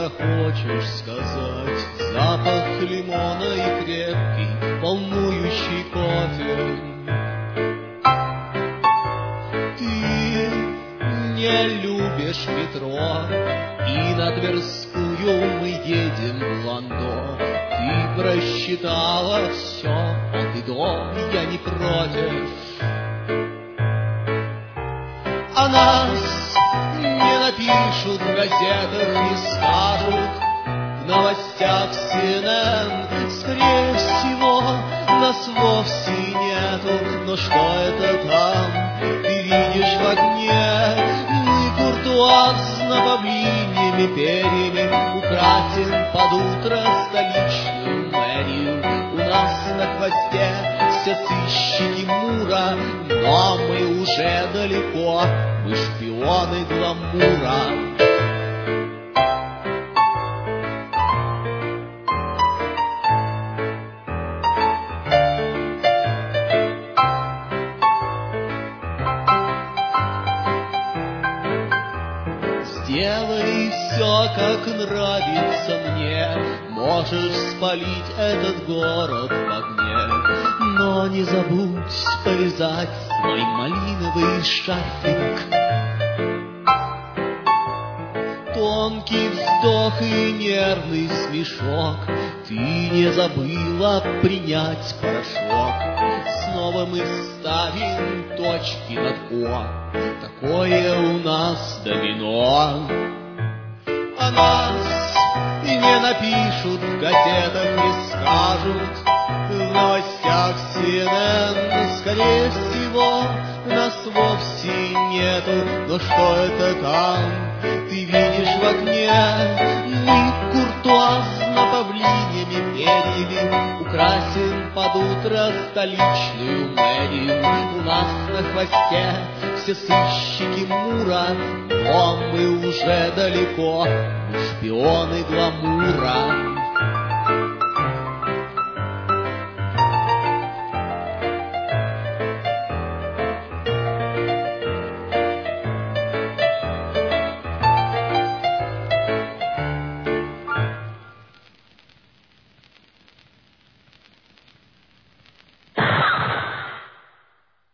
что-то хочешь сказать. Запах лимона и крепкий, волнующий кофе. Ты не любишь метро, и на Тверскую мы едем в Ландо. Ты просчитала все от и до, я не против. А нас не напишут в газетах, не скажут в новостях CNN. Скорее всего, нас вовсе нету, но что это там? Ты видишь в огне, мы куртуазно павлиньими перьями украсим под утро столичную мэрию. У нас на хвосте все сыщики Мура, но мы уже далеко, мы шпионы гламура. Сделай все, как нравится мне, можешь спалить этот город в огне, но не забудь повязать свой малиновый шарфик. Тонкий вздох и нервный смешок, ты не забыла принять порошок. Снова мы ставим точки над «о», такое у нас домино. А нас и не напишут в газетах, не скажут в новостях CNN. Скорее всего, нас вовсе нету, но что это там? Ты видишь в огне, мы куртуазно павлиньими перьями украсим под утро столичную мэрию. У нас на хвосте все сыщики Мура, но мы уже далеко, мы шпионы гламура.